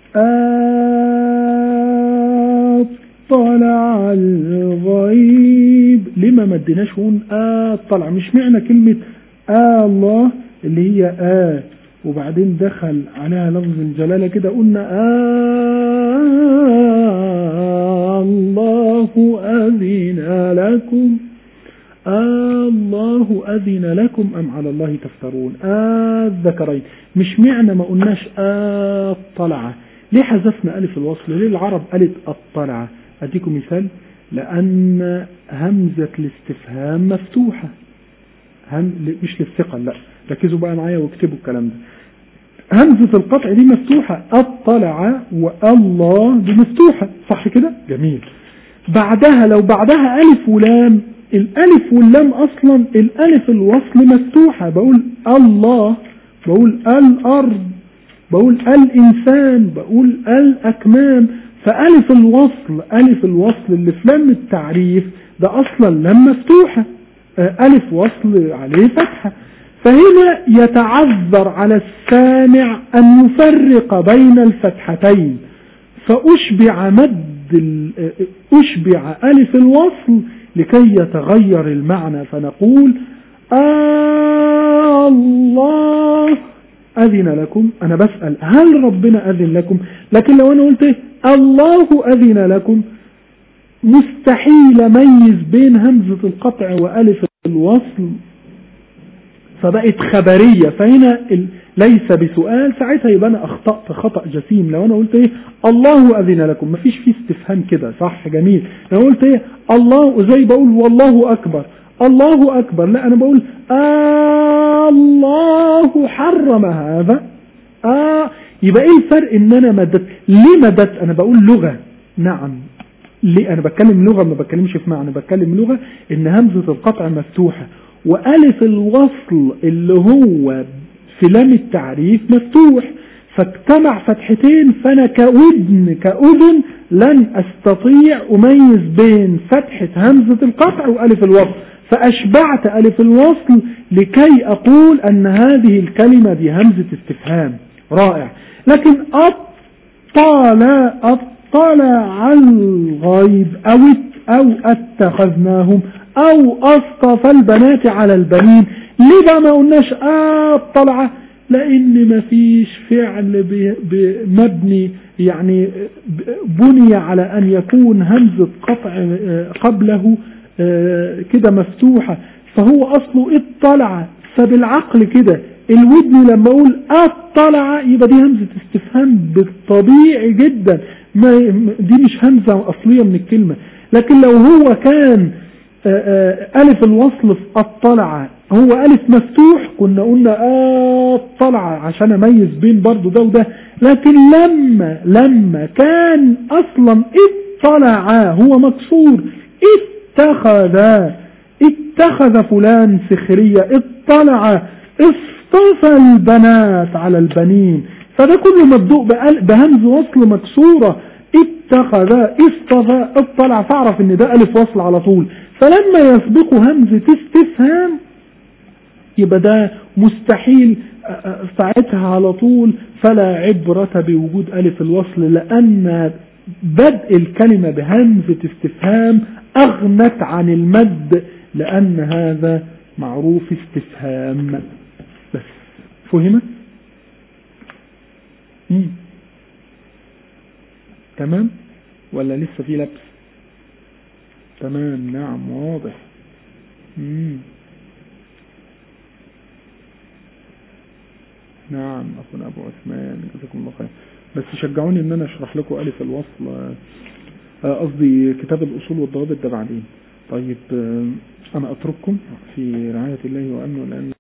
اطلع الغيب؟ ليه ما مديناش نقول اطلع؟ مش معنى كلمة الله اللي هي وبعدين دخل عليها لفظ الجلالة كده قلنا الله أذن لكم، الله أذن لكم أم على الله تفترون، الذكرين. مش معنى ما قلناش اطلع. ليه حذفنا ألف الوصل؟ ليه العرب قالت اطلع؟ أديكم مثال، لأن همزة الاستفهام مفتوحة، مش للثقل، لا ركزوا بقى معايا واكتبوا الكلام ده. همزة القطع دي مفتوحة، اطلع والله دي مفتوحة، صح كده؟ جميل. بعدها لو بعدها ألف ولام، الألف واللام أصلا الألف الوصل مفتوحة، بقول الله، بقول الأرض، بقول الإنسان، بقول الأكمام. فألف الوصل، ألف الوصل اللي في لام التعريف ده أصلا لام مفتوحة، ألف وصل عليه فتحة. فهنا يتعذر على السامع أن يفرق بين الفتحتين، فأشبع أشبع ألف الوصل لكي يتغير المعنى، فنقول الله أذن لكم، أنا بسأل هل ربنا أذن لكم؟ لكن لو أنا قلت الله أذن لكم مستحيل أميز بين همزة القطع وألف الوصل، فبقت خبرية، فهنا ليس بسؤال، ساعتها يبقى أنا أخطأت خطأ جسيم. لو أنا قلت إيه الله أذن لكم مفيش فيه استفهام كده، صح جميل. لو قلت إيه الله زي بقول والله أكبر، الله أكبر، لا أنا بقول الله حرم هذا. يبقى إيه الفرق إن أنا مدت؟ ليه مدت؟ أنا بقول لغة، نعم ليه أنا بتكلم لغة، ما بتكلمش في معنى، بتكلم لغة إن همزة القطع مفتوحة وألف الوصل اللي هو في لام التعريف مفتوح، فاجتمع فتحتين، فأنا كأذن لن أستطيع أميز بين فتحة همزة القطع وألف الوصل، فأشبعت ألف الوصل لكي أقول أن هذه الكلمة دي همزة استفهام. رائع. لكن اطلع الغيب أو اتخذناهم أو أصطفى البنات على البنين، ليه بقى ما قلناش اطلع؟ لأن ما فيش فعل مبني يعني بني على أن يكون همزة قطع قبله كده مفتوحة، فهو أصله اطلع. فبالعقل كده الودن لما أقول اطلع يبقى دي همزة استفهام بالطبيعي جدا، دي مش همزة أصلية من الكلمة. لكن لو هو كان ألف الوصل في اطلع هو ألف مفتوح كنا قلنا اطلع عشان أميز بين برضو ده وده. لكن لما كان أصلا اطلع هو مكسور، اتخذ فلان سخرية، اطلع اصطفى البنات على البنين، فده كله مبدوء بهمز وصل مكسورة، اتخذ اصطفى اطلع، فاعرف ان ده ألف وصل على طول. فلما يسبقه همزة استفهام يبقى ده مستحيل ساعتها على طول، فلا عبرة بوجود ألف الوصل، لأن بدء الكلمة بهمزة استفهام أغنت عن المد، لأن هذا معروف استفهام. بس فهمت؟ تمام ولا لسه في لبس؟ تمام، نعم واضح. نعم أخونا أبو عثمان جزاكم الله خير. بس شجعوني ان انا اشرح لكم ألف الوصل، قصدي كتاب الأصول والضوابط ده بعدين. طيب أنا أترككم في رعاية الله وأمنه، لأن